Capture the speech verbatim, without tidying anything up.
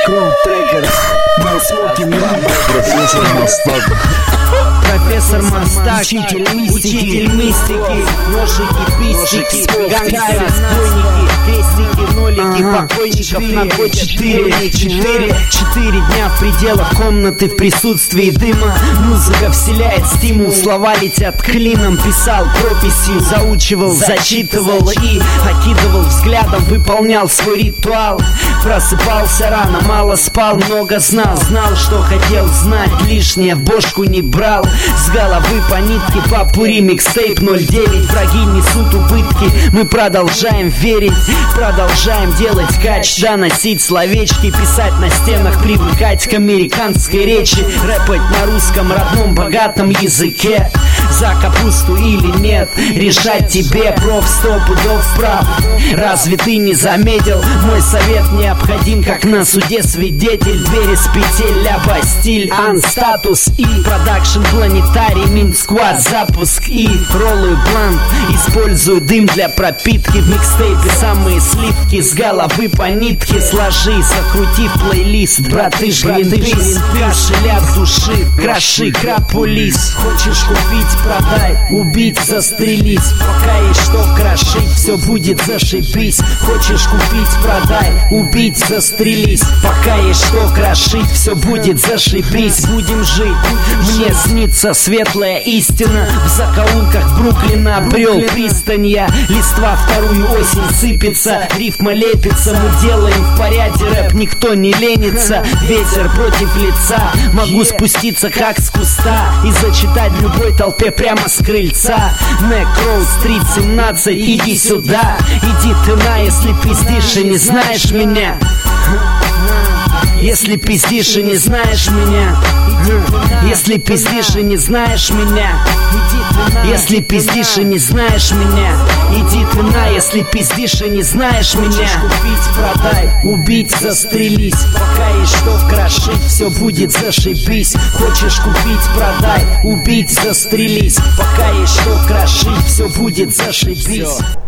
Necro Trackers, No Smoking Rap. Профессор Мастак. Профессор Мастак, учитель мистики, учитель мистики, ножики, пистики, гангстеры, разбойники, крестники, нолики, ага. Покойников на по четыре, четыре, четыре дня в пределах комнаты в присутствии дыма. Музыка вселяет стимул, слова летят клином. Писал прописью, заучивал, зачитывал и окидывал взглядом, выполнял свой ритуал. Просыпался рано, мало спал, много знал. Знал, что хотел знать, лишнее в бошку не брал. С головы по нитке, попури, микстейп ноль девять. Враги несут убытки, мы продолжаем верить. Продолжаем делать кач, доносить словечки, писать на стенах, привыкать к американской речи. Рэпать на русском родном богатом языке. За капусту или нет, решать тебе, проф, сто пудов прав. Разве ты не заметил, мой совет необходим, как на суде свидетель. Двери с петель, ляба, стиль, анстатус и продакшн, планетарий, минсквад, запуск и роллую блант. Использую дым для пропитки, в микстейпе самые сливки. С головы по нитке сложи, сокрути в плейлист. Браты, Гринпис, кашель от души, кроши, крапулис. Хочешь купить, продай, убить, застрелись. Пока есть что крошить, все будет зашибись. Хочешь купить, продай, убить, застрелись. Пока есть что крошить, все будет зашибись. Будем жить, мне снится светлая истина. В закоулках Бруклина обрел пристань я. Листва вторую осень сыпется, рифма лепится. Мы делаем в порядке рэп, никто не ленится. Ветер против лица, могу спуститься как с куста и зачитать в любой толпе прямо с крыльца. Necro Street семнадцать, иди сюда. Иди ты на, если пиздишь и не знаешь меня. Если пиздишь и не знаешь меня. Если пиздишь и не знаешь меня. Если пиздишь и не знаешь меня. Иди ты на, если пиздишь и не знаешь меня. Хочешь купить, продай, убить, застрелись. Пока есть что крошить, все будет зашибись. Хочешь купить, продай, убить, застрелись. Пока есть что крошить, все будет зашибись.